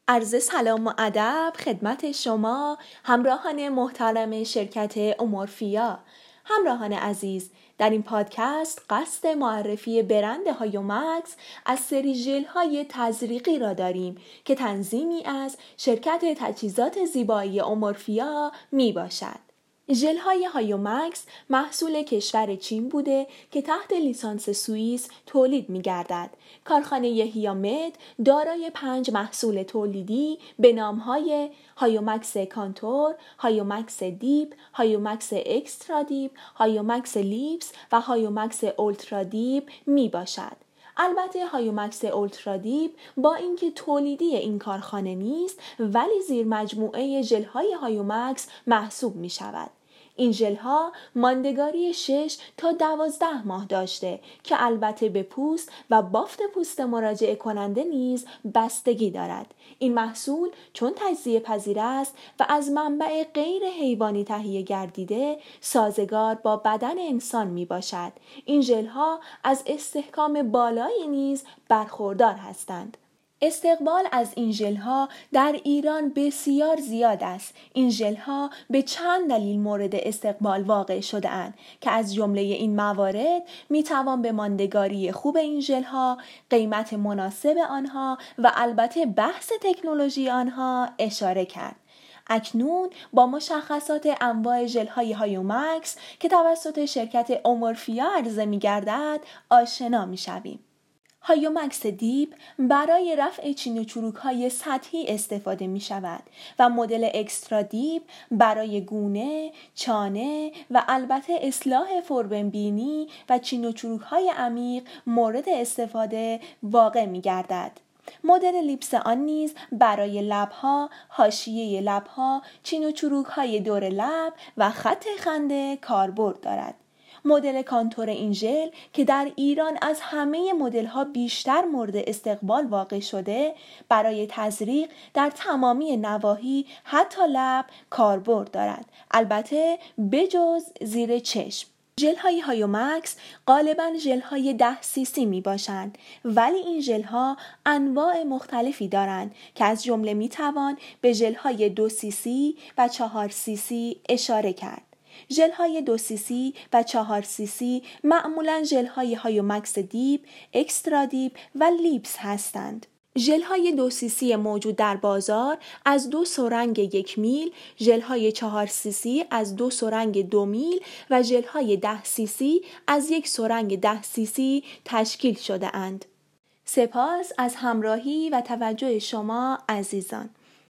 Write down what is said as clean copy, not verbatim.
عرض سلام و ادب خدمت شما همراهان محترم شرکت اومورفیا. همراهان عزیز، در این پادکست قصد معرفی برند هایومکس از سری ژل‌های تزریقی را داریم که تنظیمی از شرکت تجهیزات زیبایی اومورفیا می باشد. ژل‌های هایومکس محصول کشور چین بوده که تحت لیسانس سوئیس تولید می‌گردد. کارخانه هیامد دارای 5 محصول تولیدی به نام‌های هایومکس کانتور، هایومکس دیپ، هایومکس اکسترا دیپ، هایومکس لیپس و هایومکس اولترا دیپ می باشد. البته هایومکس اولترا دیپ با اینکه تولیدی این کارخانه نیست ولی زیر مجموعه ژل‌های هایومکس محسوب می شود. این ژل‌ها ماندگاری 6 تا 12 ماه داشته که البته به پوست و بافت پوست مراجعه کننده نیز بستگی دارد. این محصول چون تجزیه پذیر است و از منبع غیر حیوانی تهیه گردیده سازگار با بدن انسان می باشد. این ژل‌ها از استحکام بالایی نیز برخوردار هستند. استقبال از این ژل‌ها در ایران بسیار زیاد است. این ژل‌ها به چند دلیل مورد استقبال واقع شده اند که از جمله این موارد میتوان به ماندگاری خوب این ژل‌ها، قیمت مناسب آنها و البته بحث تکنولوژی آنها اشاره کرد. اکنون با مشخصات انواع ژل‌های هایومکس که توسط شرکت اومورفیا عرضه می‌گردد آشنا می‌شویم. هایومکس دیپ برای رفع چین و چروک‌های سطحی استفاده می شود و مدل اکسترا دیپ برای گونه، چانه و البته اصلاح فربنبینی و چین و چروک‌های عمیق مورد استفاده واقع می گردد. مدل لیپس آن نیز برای لب‌ها، حاشیه لب‌ها، چین و چروک‌های دور لب و خط خنده کاربرد دارد. مدل کانتور این ژل که در ایران از همه مدل‌ها بیشتر مورد استقبال واقع شده برای تزریق در تمامی نواحی حتی لب کاربرد دارد، البته بجز زیر چشم. ژل‌های هایومکس غالباً ژل‌های 10 cc می باشند ولی این ژل‌ها انواع مختلفی دارند که از جمله می توان به ژل‌های 2 cc و 4 cc اشاره کرد. ژل‌های 2 cc و 4 cc معمولاً ژل‌های هایومکس دیپ، اکسترا دیپ و لیپس هستند. ژل‌های 2 cc موجود در بازار از 2 سرنگ 1 میل، ژل‌های 4 cc از 2 سرنگ 2 میل و ژل‌های 10 cc از 1 سرنگ 10 cc تشکیل شده اند. سپاس از همراهی و توجه شما عزیزان.